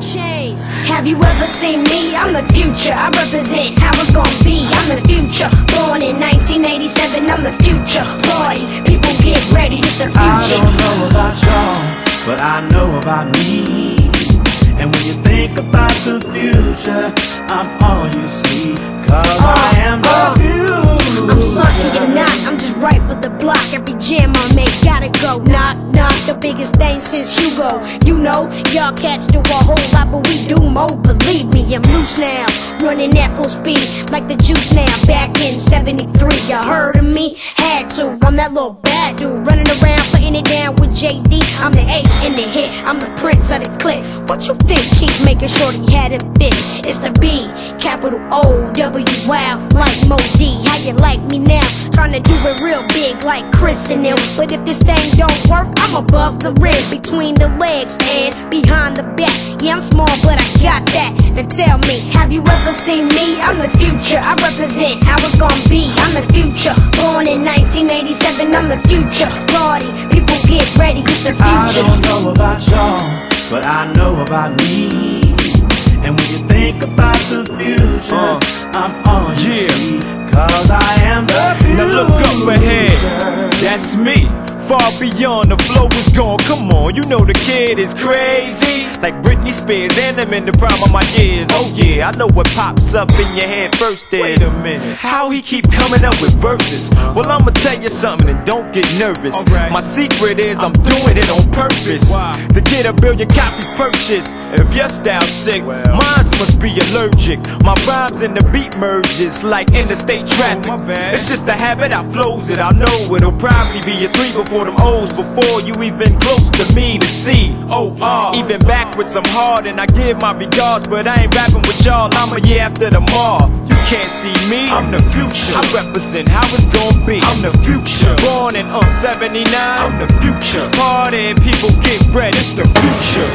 chains. Have you ever seen me? I'm the future. I represent how it's gonna be. I'm the future. Born in 1987. I'm the future. Party, people get ready. It's the future. I don't know about y'all, but I know about me. And when you think about the future, I'm all you see. 'Cause I am the future. I'm something you're not, I'm just right for the block. Every jam I make gotta go. Knock, knock, the biggest thing since Hugo. You know, y'all cats do a whole lot, but we do more. Believe me, I'm loose now, running at full speed like the juice now. Back in 73, you heard of me? Had to, I'm that little bad dude running around, putting it down with JD. I'm the H in the hit, I'm the prince of the clip. What you think? Keep making sure that you had it fit. It's the B, capital O-W, wow, like Mo D. How you like me now? Trying to do it real big like Chris and them. But if this thing don't work, I'm above the rim, between the legs and behind the back. Yeah, I'm small, but I got that. Now tell me, have you ever seen me? I'm the future, I represent how it's gonna be. I'm the future, born in 1987. I'm the future, party, people get ready, it's the future. I don't know about y'all, but I know about me. And when you think about the future, I'm on you see. 'Cause I am the future. Now look up ahead, that's me. Far beyond the flow is gone, come on, you know the kid is crazy. Like Britney Spears, and I'm in the prime of my years. Oh yeah, I know what pops up in your head first is, wait a minute, how he keep coming up with verses. Well, I'ma tell you something and don't get nervous. My secret is I'm doing it on purpose. To get 1 billion copies purchased. If your style's sick, mine must be allergic. My rhymes and the beat merges like interstate traffic. It's just a habit, I flows it, I know it'll probably be a 3 before them O's, before you even close to me to see. Even backwards I'm hard and I give my regards, but I ain't rapping with y'all, I'm a year after tomorrow. You can't see me, I'm the future. I represent how it's gonna be. I'm the future. Born in 79, I'm the future. Party, people get ready, it's the future.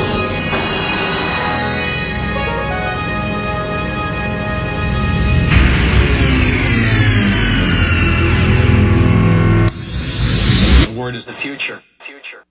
Word is the future.